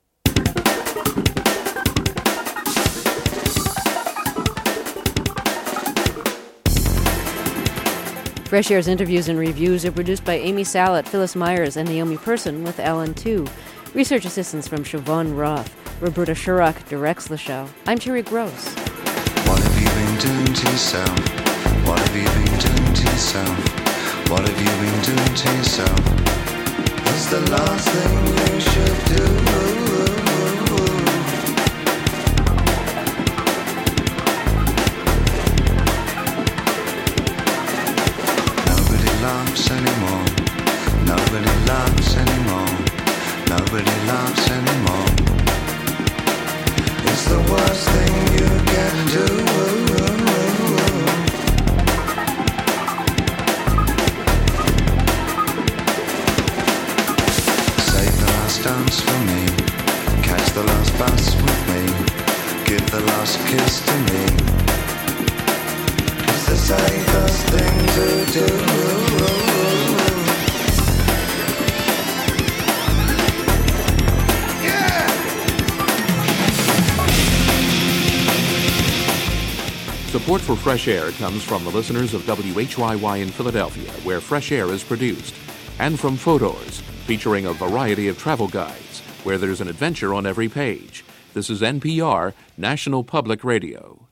Fresh Air's interviews and reviews are produced by Amy Sallet, Phyllis Myers, and Naomi Person, with Alan Tu. Research assistance from Siobhan Roth. Roberta Shurock directs the show. I'm Terry Gross. What have you been doing to yourself? What have you been doing to yourself? What have you been doing to yourself? That's the last thing you should do. Nobody laughs anymore. Nobody laughs anymore. Nobody laughs anymore. It's the worst thing you can do. Dance for me, catch the last bus with me, give the last kiss to me. It's the safest thing to do. Yeah! Support for Fresh Air comes from the listeners of W H Y Y in Philadelphia, where Fresh Air is produced, and from Photos, featuring a variety of travel guides, where there's an adventure on every page. This is N P R, National Public Radio.